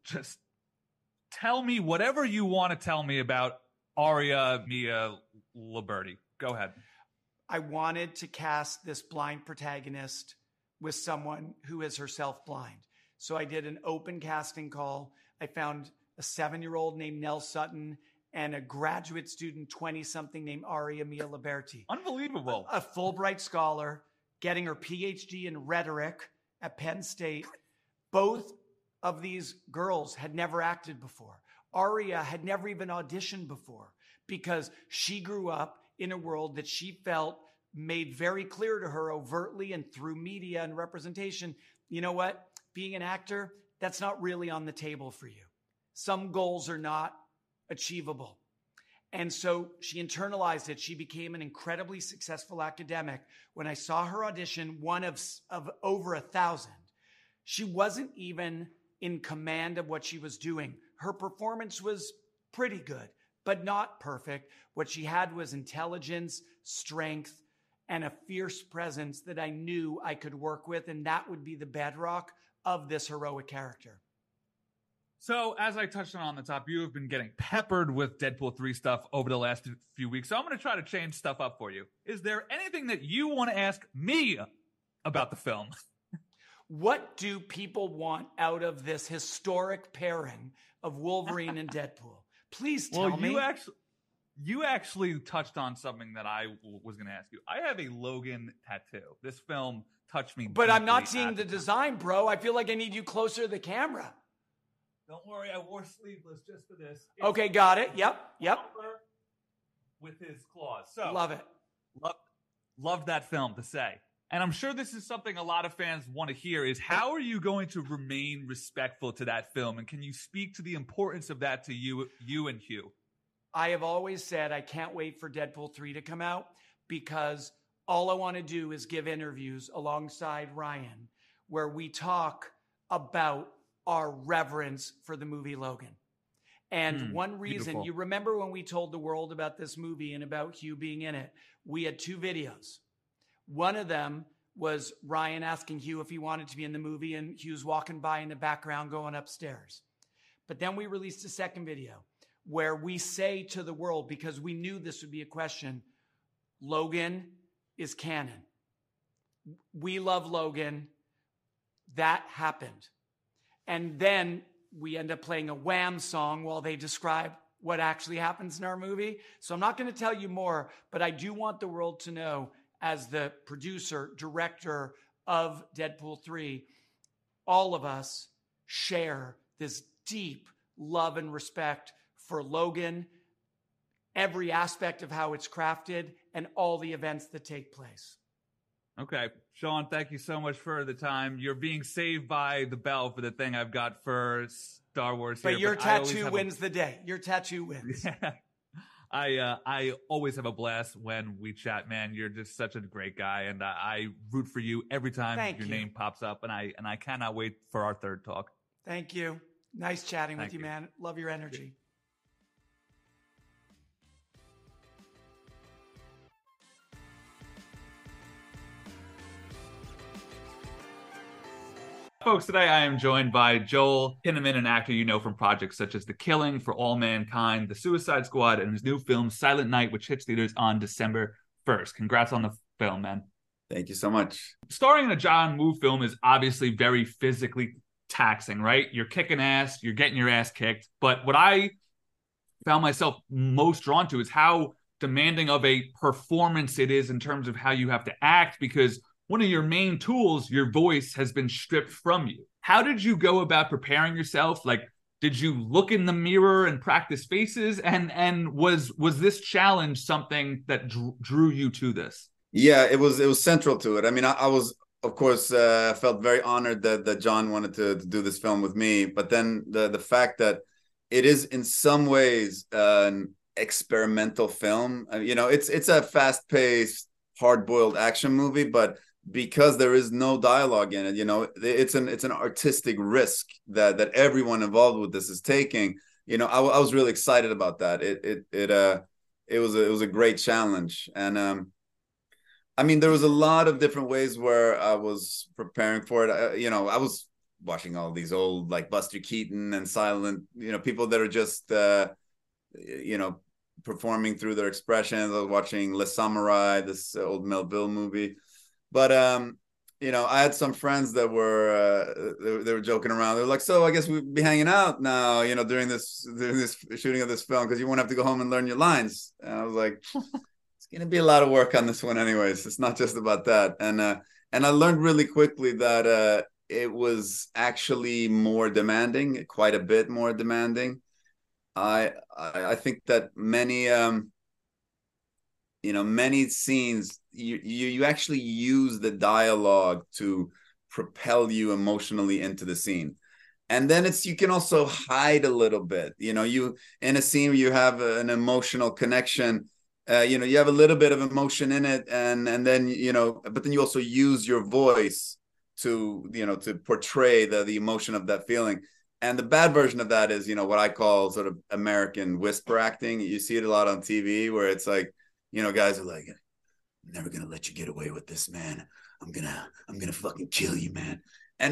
tell me whatever you want to tell me about Aria Mia Liberti. Go ahead. I wanted to cast this blind protagonist with someone who is herself blind. So I did an open casting call. I found a 7-year-old named Nell Sutton and a graduate student, 20-something, named Aria Mia Liberti. Unbelievable. A Fulbright scholar, getting her PhD in rhetoric at Penn State. Both of these girls had never acted before. Aria had never even auditioned before because she grew up in a world that she felt made very clear to her overtly and through media and representation. You know what? Being an actor, that's not really on the table for you. Some goals are not achievable. And so she internalized it. She became an incredibly successful academic. When I saw her audition, one of over 1,000, she wasn't even in command of what she was doing. Her performance was pretty good, but not perfect. What she had was intelligence, strength, and a fierce presence that I knew I could work with, and that would be the bedrock of this heroic character. So, as I touched on the top, you have been getting peppered with Deadpool 3 stuff over the last few weeks, so I'm going to try to change stuff up for you. Is there anything that you want to ask me about the film? What do people want out of this historic pairing of Wolverine and Deadpool? Please tell me. You actually touched on something that I was going to ask you. I have a Logan tattoo. This film touched me. But I'm not seeing the design, bro. I feel like I need you closer to the camera. Don't worry, I wore sleeveless just for this. Okay, got it. Yep. With his claws. So love it. Love that film, to say. And I'm sure this is something a lot of fans want to hear, is how are you going to remain respectful to that film? And can you speak to the importance of that to you and Hugh? I have always said I can't wait for Deadpool 3 to come out because all I want to do is give interviews alongside Ryan where we talk about our reverence for the movie Logan. And one reason, beautiful. You remember when we told the world about this movie and about Hugh being in it, we had 2 videos. One of them was Ryan asking Hugh if he wanted to be in the movie, and Hugh's walking by in the background going upstairs. But then we released a second video where we say to the world, because we knew this would be a question, Logan is canon. We love Logan. That happened. And then we end up playing a Wham song while they describe what actually happens in our movie. So I'm not going to tell you more, but I do want the world to know, as the producer, director of Deadpool 3, all of us share this deep love and respect for Logan, every aspect of how it's crafted, and all the events that take place. Okay. Sean, thank you so much for the time. You're being saved by the bell for the thing I've got for Star Wars here. But your tattoo wins the day. Your tattoo wins. Yeah. I always have a blast when we chat, man. You're just such a great guy, and I root for you every time your name pops up, and I cannot wait for our third talk. Thank you. Nice chatting with you, man. Love your energy. Folks, today I am joined by Joel Kinnaman, an actor you know from projects such as The Killing, For All Mankind, The Suicide Squad, and his new film, Silent Night, which hits theaters on December 1st. Congrats on the film, man. Thank you so much. Starring in a John Woo film is obviously very physically taxing, right? You're kicking ass, you're getting your ass kicked. But what I found myself most drawn to is how demanding of a performance it is in terms of how you have to act, because one of your main tools, your voice, has been stripped from you. How did you go about preparing yourself? Like, did you look in the mirror and practice faces? And was this challenge something that drew you to this? Yeah, it was central to it. I mean, I was, of course, felt very honored that John wanted to do this film with me. But then the fact that it is in some ways an experimental film. It's a fast-paced, hard-boiled action movie, but because there is no dialogue in it, it's an artistic risk that everyone involved with this is taking. I was really excited about that. It was a great challenge, and I mean, there was a lot of different ways where I was preparing for it. I was watching all these old, like, Buster Keaton and silent, people that are just performing through their expressions. I was watching Les Samurai, this old Melville movie. But I had some friends that were they were joking around. They were like, "So I guess we'd be hanging out now, during this shooting of this film, because you won't have to go home and learn your lines." And I was like, "It's gonna be a lot of work on this one, anyways. It's not just about that." And I learned really quickly that it was actually more demanding, quite a bit more demanding. I think that many many scenes you actually use the dialogue to propel you emotionally into the scene, and then you can also hide a little bit. You in a scene where you have an emotional connection, you have a little bit of emotion in it, and then but then you also use your voice to portray the emotion of that feeling. And the bad version of that is what I call sort of American whisper acting. You see it a lot on TV, where it's like, guys are like, "I'm never gonna let you get away with this, man. I'm gonna fucking kill you, man." And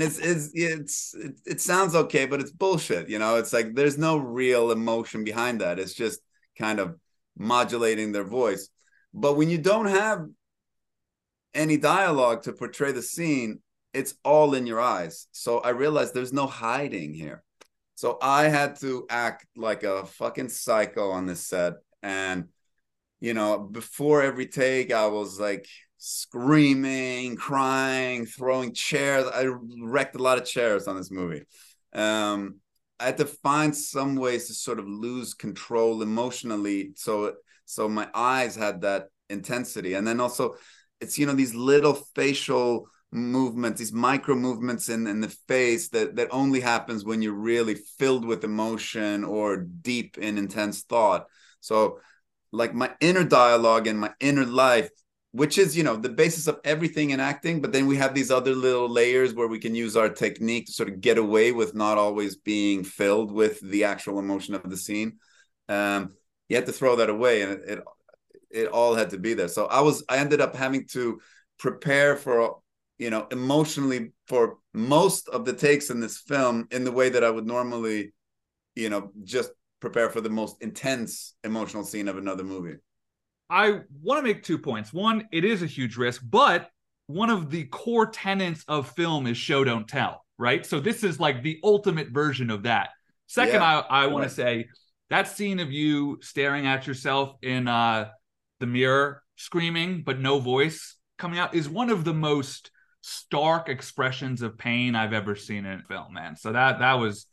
it sounds okay, but it's bullshit. It's like there's no real emotion behind that. It's just kind of modulating their voice. But when you don't have any dialogue to portray the scene, it's all in your eyes. So I realized there's no hiding here. So I had to act like a fucking psycho on this set. And before every take, I was like screaming, crying, throwing chairs. I wrecked a lot of chairs on this movie. I had to find some ways to sort of lose control emotionally, so my eyes had that intensity. And then also, it's these little facial movements, these micro movements in the face that only happens when you're really filled with emotion or deep in intense thought. So, like, my inner dialogue and my inner life, which is the basis of everything in acting, but then we have these other little layers where we can use our technique to sort of get away with not always being filled with the actual emotion of the scene. You had to throw that away, and it all had to be there. So I ended up having to prepare for emotionally for most of the takes in this film in the way that I would normally just prepare for the most intense emotional scene of another movie. I want to make 2 points. One, it is a huge risk, but one of the core tenets of film is show don't tell, right? So this is like the ultimate version of that. Second, yeah, I want to say that scene of you staring at yourself in the mirror, screaming but no voice coming out, is one of the most stark expressions of pain I've ever seen in film, man. So that was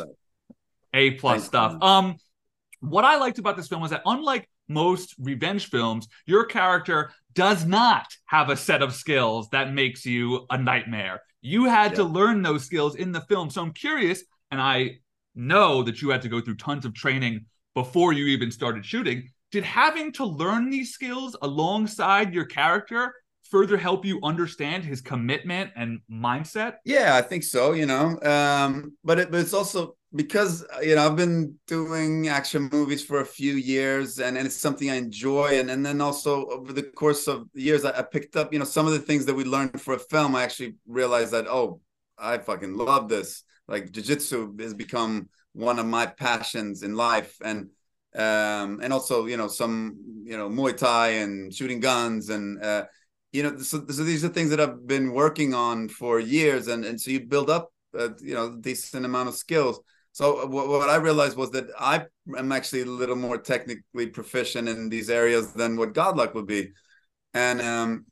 A+ stuff. What I liked about this film was that, unlike most revenge films, your character does not have a set of skills that makes you a nightmare. You had to learn those skills in the film. So I'm curious, and I know that you had to go through tons of training before you even started shooting. Did having to learn these skills alongside your character further help you understand his commitment and mindset? Yeah, I think so, but it's also because, I've been doing action movies for a few years, and it's something I enjoy. And then also over the course of years, I picked up, some of the things that we learned for a film. I actually realized that, I fucking love this. Like, jiu-jitsu has become one of my passions in life. And also, some, Muay Thai and shooting guns and, so these are things that I've been working on for years. And so you build up, a decent amount of skills. So what I realized was that I am actually a little more technically proficient in these areas than what Godluck would be. And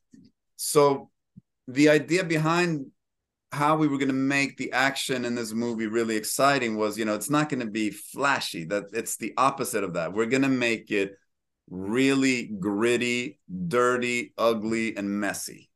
so the idea behind how we were going to make the action in this movie really exciting was, it's not going to be flashy. That it's the opposite of that. We're going to make it really gritty, dirty, ugly, and messy.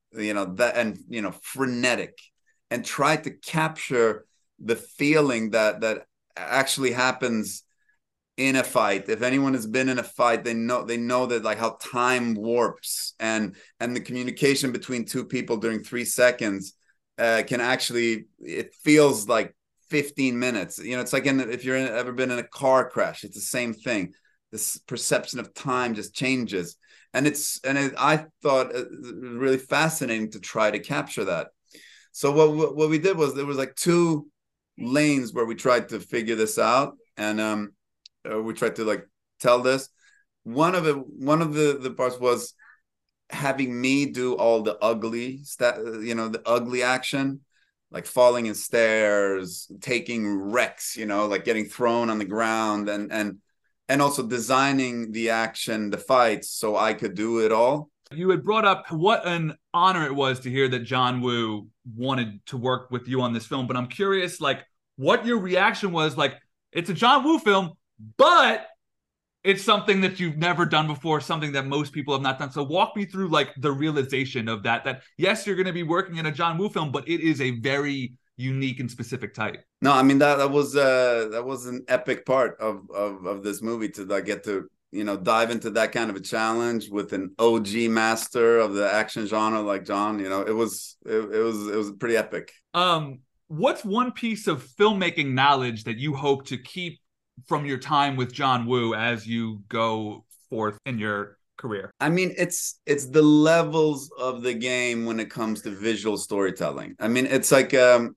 Frenetic, and try to capture the feeling that actually happens in a fight. If anyone has been in a fight, they know that, like, how time warps, and the communication between two people during 3 seconds can actually, it feels like 15 minutes. It's like if you're ever been in a car crash, it's the same thing. This perception of time just changes, and I thought it was really fascinating to try to capture that. So what we did was, there was like 2 lanes where we tried to figure this out, and we tried to, like, tell this. One of the parts was having me do all the ugly the ugly action, like falling in stairs, taking wrecks, like getting thrown on the ground, and also designing the action, the fights, so I could do it all. You had brought up what an honor it was to hear that John Woo wanted to work with you on this film, but I'm curious, like, what your reaction was. Like, it's a John Woo film, but it's something that you've never done before, something that most people have not done. So walk me through, like, the realization of that yes, you're going to be working in a John Woo film, but it is a very unique and specific type. No, I mean, that was an epic part of this movie, to, like, get to dive into that kind of a challenge with an OG master of the action genre like John. It was pretty epic. What's one piece of filmmaking knowledge that you hope to keep from your time with John Woo as you go forth in your career? I mean, it's the levels of the game when it comes to visual storytelling. I mean, it's like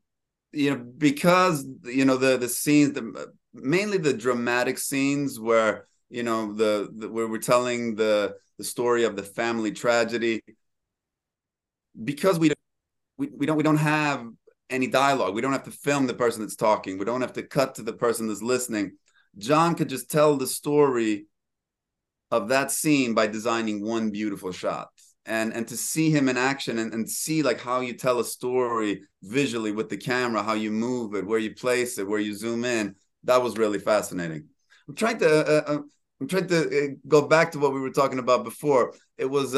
because the scenes, mainly the dramatic scenes where where we're telling the story of the family tragedy, because we don't have any dialogue. We don't have to film the person that's talking. We don't have to cut to the person that's listening. John could just tell the story of that scene by designing one beautiful shot. And to see him in action, and see, like, how you tell a story visually with the camera, how you move it, where you place it, where you zoom in, that was really fascinating. I'm trying to go back to what we were talking about before. It was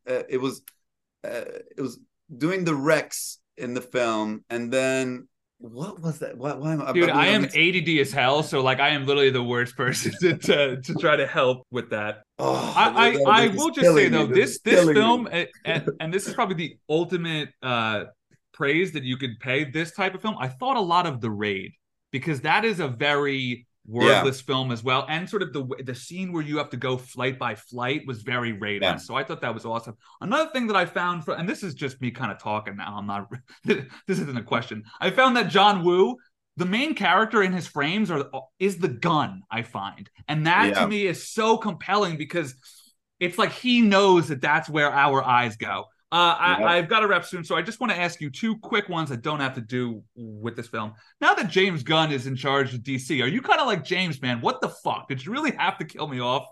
doing the Rex in the film, and then what was that? Why am I? Dude, I am ADD as hell, so, like, I am literally the worst person to try to help with that. I will just say, though, this film, and this is probably the ultimate praise that you could pay this type of film. I thought a lot of The Raid, because that is a very wordless film as well, and sort of the scene where you have to go flight by flight was very Raid-esque. So I thought that was awesome. Another thing that I found, and this is just me kind of talking now, I'm not this isn't a question. I found that John Woo, the main character in his frames is the gun, I find, and that to me is so compelling, because it's like he knows that that's where our eyes go. I've got to wrap soon, so I just want to ask you 2 quick ones that don't have to do with this film. Now that James Gunn is in charge of DC, are you kind of like, James, man, what the fuck? Did you really have to kill me off?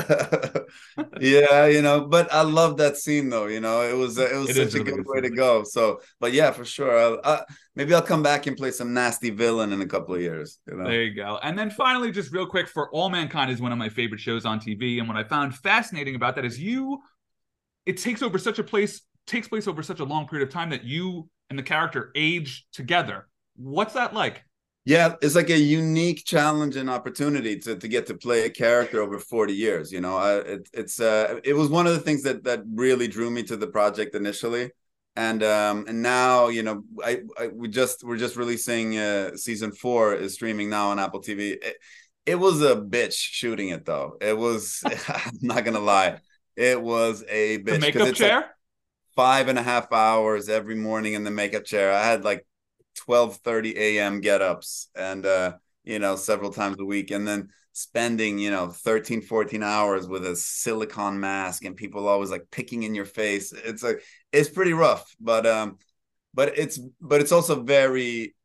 Yeah, but I love that scene, though. It was such a good way to go. So, but yeah, for sure. Maybe I'll come back and play some nasty villain in a couple of years. There you go. And then finally, just real quick, For All Mankind is one of my favorite shows on TV, and what I found fascinating about that is it takes place over such a long period of time that you and the character age together. What's that like? Yeah, it's like a unique challenge and opportunity to get to play a character over 40 years. It was one of the things that really drew me to the project initially, and now we're just releasing season 4 is streaming now on Apple TV. It was a bitch shooting it, though. It was I'm not gonna lie. It was a bitch. The makeup chair? Like 5.5 hours every morning in the makeup chair. I had like 12:30 a.m. get-ups, and several times a week, and then spending 13, 14 hours with a silicone mask, and people always like picking in your face. It's pretty rough, but it's also very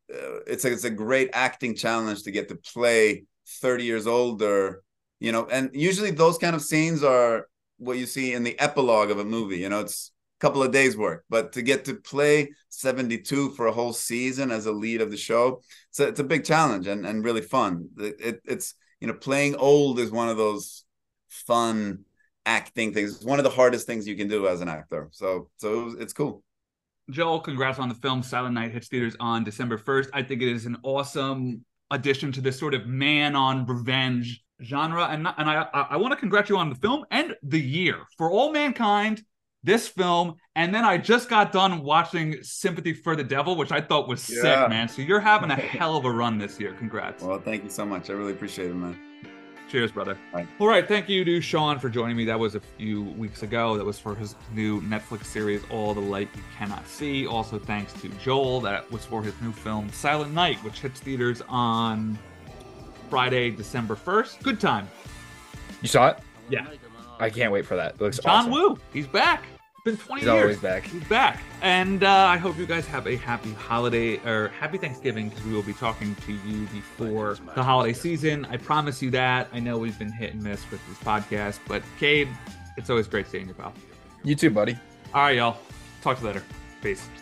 it's a great acting challenge to get to play 30 years older, you know, and usually those kind of scenes are what you see in the epilogue of a movie. You know, it's a couple of days work, but to get to play 72 for a whole season as a lead of the show, it's a big challenge and really fun. It's, you know, playing old is one of those fun acting things. It's one of the hardest things you can do as an actor. So it's cool. Joel, congrats on the film. Silent Night hits theaters on December 1st. I think it is an awesome addition to this sort of man on revenge genre. And I want to congratulate you on the film and the year. For All Mankind, this film, and then I just got done watching Sympathy for the Devil, which I thought was sick, man. So you're having a hell of a run this year. Congrats. Well, thank you so much. I really appreciate it, man. Cheers, brother. All right. Thank you to Sean for joining me. That was a few weeks ago. That was for his new Netflix series, All the Light You Cannot See. Also, thanks to Joel. That was for his new film, Silent Night, which hits theaters on Friday, December 1st. Good time. You saw it? Yeah. I can't wait for that. It looks John awesome. Woo. He's back. It's been 20 years. He's always back. He's back. And I hope you guys have a happy holiday or happy Thanksgiving, because we will be talking to you before the holiday season. I promise you that. I know we've been hit and miss with this podcast, but Cade, it's always great seeing you, pal. You too, buddy. All right, y'all. Talk to you later. Peace.